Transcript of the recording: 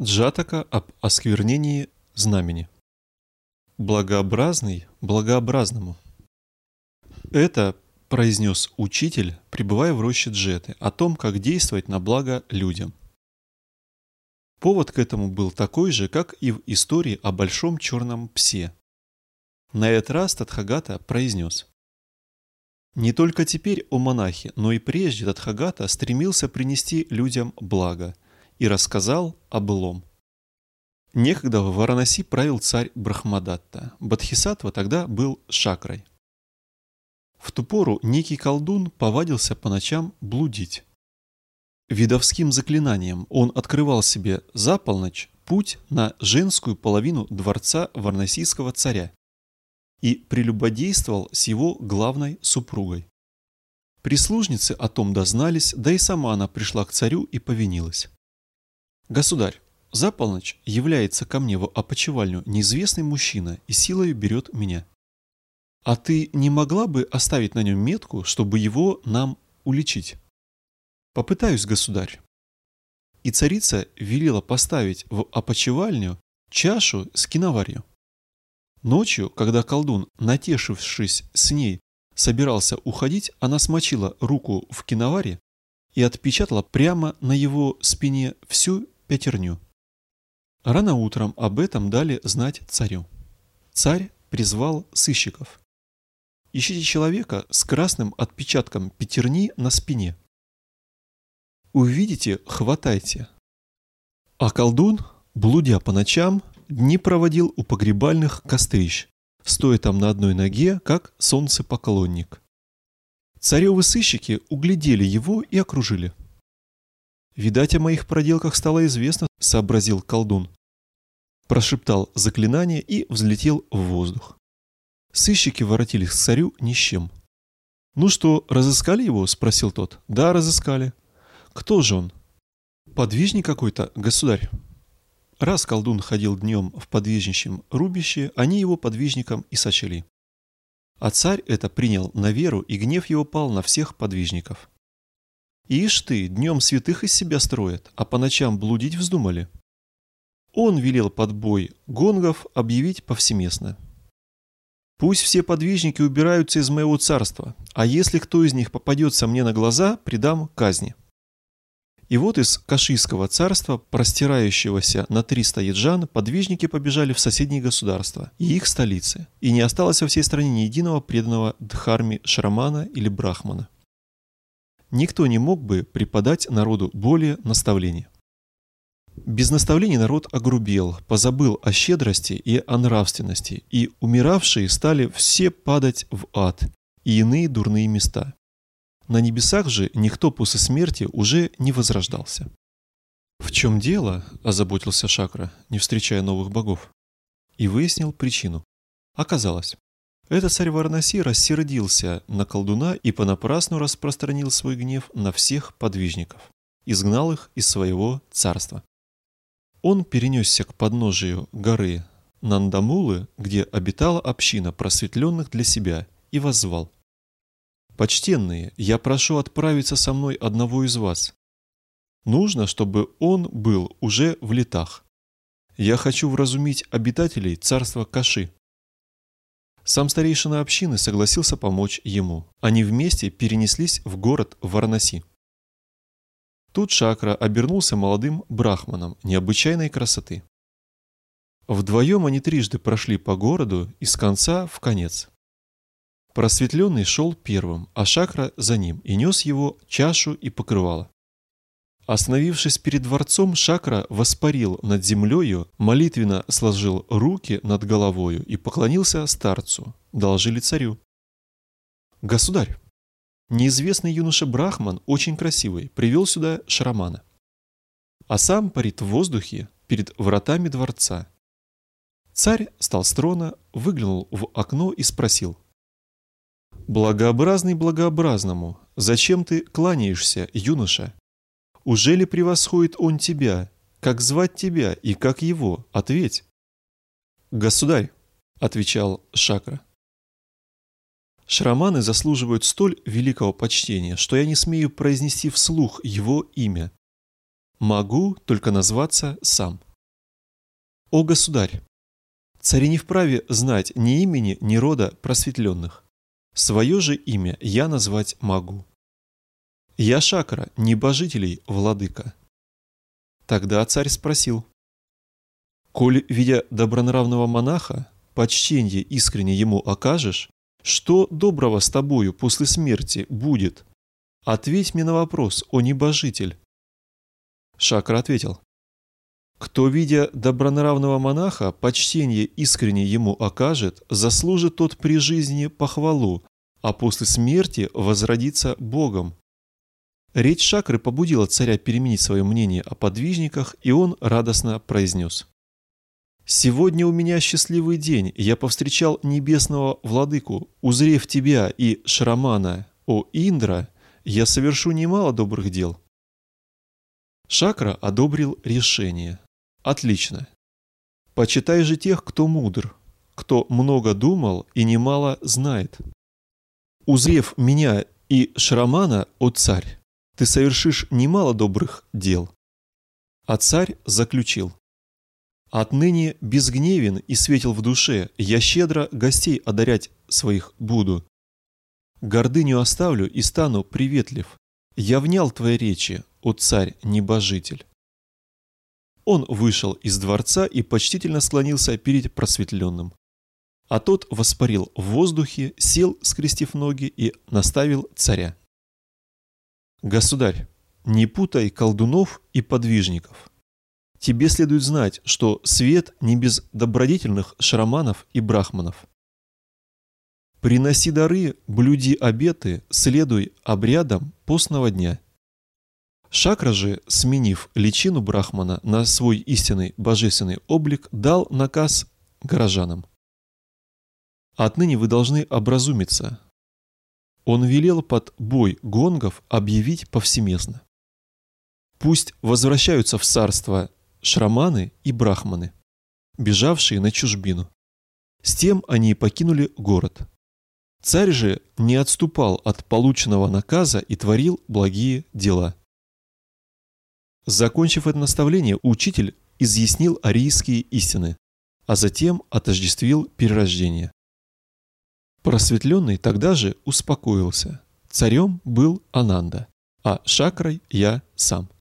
Джатака об осквернении знамени. Благообразный благообразному. Это произнес учитель, пребывая в роще Джеты, о том, как действовать на благо людям. Повод к этому был такой же, как и в истории о большом черном псе. На этот раз Тадхагата произнес: «Не только теперь, о монахи, но и прежде Тадхагата стремился принести людям благо и рассказал о былом. Некогда в Варанаси правил царь Брахмадатта. Бодхисаттва тогда был Шакрай. В ту пору некий колдун повадился по ночам блудить. Видовским заклинанием он открывал себе за полночь путь на женскую половину дворца варнасийского царя и прелюбодействовал с его главной супругой. Прислужницы о том дознались, да и сама она пришла к царю и повинилась. «Государь, за полночь является ко мне в опочивальню неизвестный мужчина и силою берет меня. А ты не могла бы оставить на нем метку, чтобы его нам уличить?» «Попытаюсь, государь». И царица велела поставить в опочивальню чашу с киноварью. Ночью, когда колдун, натешившись с ней, собирался уходить, она смочила руку в киноваре и отпечатала прямо на его спине всю пятерню. Рано утром об этом дали знать царю. Царь призвал сыщиков. «Ищите человека с красным отпечатком пятерни на спине. Увидите, хватайте». А колдун, блудя по ночам, дни проводил у погребальных кострищ, стоя там на одной ноге, как солнцепоклонник. Царевы сыщики углядели его и окружили. «Видать, о моих проделках стало известно», — сообразил колдун. Прошептал заклинание и взлетел в воздух. Сыщики воротились к царю ни с чем. «Ну что, разыскали его?» — спросил тот. «Да, разыскали». «Кто же он?» «Подвижник какой-то, государь». Раз колдун ходил днем в подвижничьем рубище, они его подвижником и сочли. А царь это принял на веру, и гнев его пал на всех подвижников. «Ишь ты, днем святых из себя строят, а по ночам блудить вздумали». Он велел под бой гонгов объявить повсеместно: «Пусть все подвижники убираются из моего царства, а если кто из них попадется мне на глаза, предам казни». И вот из Кашийского царства, простирающегося на 300 яджан, подвижники побежали в соседние государства и их столицы, и не осталось во всей стране ни единого преданного Дхарме Шрамана или Брахмана. Никто не мог бы преподать народу более наставлений. Без наставлений народ огрубел, позабыл о щедрости и о нравственности, и умиравшие стали все падать в ад и иные дурные места. На небесах же никто после смерти уже не возрождался. «В чем дело?» – озаботился Шакра, не встречая новых богов. И выяснил причину. Оказалось, этот царь Варанаси рассердился на колдуна и понапрасну распространил свой гнев на всех подвижников, изгнал их из своего царства. Он перенесся к подножию горы Нандамулы, где обитала община просветленных для себя, и воззвал: «Почтенные, я прошу отправиться со мной одного из вас. Нужно, чтобы он был уже в летах. Я хочу вразумить обитателей царства Каши». Сам старейшина общины согласился помочь ему. Они вместе перенеслись в город Варанаси. Тут Шакра обернулся молодым брахманом необычайной красоты. Вдвоем они трижды прошли по городу из конца в конец. Просветленный шел первым, а Шакра за ним, и нес его чашу и покрывало. Остановившись перед дворцом, Шакра воспарил над землею, молитвенно сложил руки над головою и поклонился старцу, доложили царю. «Государь, неизвестный юноша Брахман, очень красивый, привел сюда Шрамана. А сам парит в воздухе перед вратами дворца». Царь встал с трона, выглянул в окно и спросил: «Благообразный благообразному, зачем ты кланяешься, юноша? Ужели превосходит он тебя? Как звать тебя и как его? Ответь». «Государь», — отвечал Шакра, «Шраманы заслуживают столь великого почтения, что я не смею произнести вслух его имя. Могу только назваться сам». «О государь! Цари не вправе знать ни имени, ни рода просветленных. Свое же имя я назвать могу. Я Шакра, небожителей владыка». Тогда царь спросил: «Коль, видя добронравного монаха, почтенье искренне ему окажешь, что доброго с тобою после смерти будет? Ответь мне на вопрос, о небожитель». Шакра ответил: «Кто, видя добронравного монаха, почтенье искренне ему окажет, заслужит тот при жизни похвалу, а после смерти возродится Богом». Речь Шакры побудила царя переменить свое мнение о подвижниках, и он радостно произнес: «Сегодня у меня счастливый день, я повстречал небесного владыку. Узрев тебя и Шрамана, о Индра, я совершу немало добрых дел». Шакра одобрил решение. «Отлично. Почитай же тех, кто мудр, кто много думал и немало знает. Узрев меня и Шрамана, о царь, ты совершишь немало добрых дел». А царь заключил: «Отныне безгневен и светел в душе, я щедро гостей одарять своих буду. Гордыню оставлю и стану приветлив. Я внял твоей речи, о царь-небожитель». Он вышел из дворца и почтительно склонился перед просветленным. А тот воспарил в воздухе, сел, скрестив ноги, и наставил царя: «Государь, не путай колдунов и подвижников. Тебе следует знать, что свет не без добродетельных шраманов и брахманов. Приноси дары, блюди обеты, следуй обрядам постного дня». Шакра же, сменив личину брахмана на свой истинный божественный облик, дал наказ горожанам: «Отныне вы должны образумиться». Он велел под бой гонгов объявить повсеместно: «Пусть возвращаются в царство шраманы и брахманы, бежавшие на чужбину». С тем они покинули город. Царь же не отступал от полученного наказа и творил благие дела. Закончив это наставление, учитель изъяснил арийские истины, а затем отождествил перерождение. Просветленный тогда же успокоился. Царем был Ананда, а Шакрой я сам.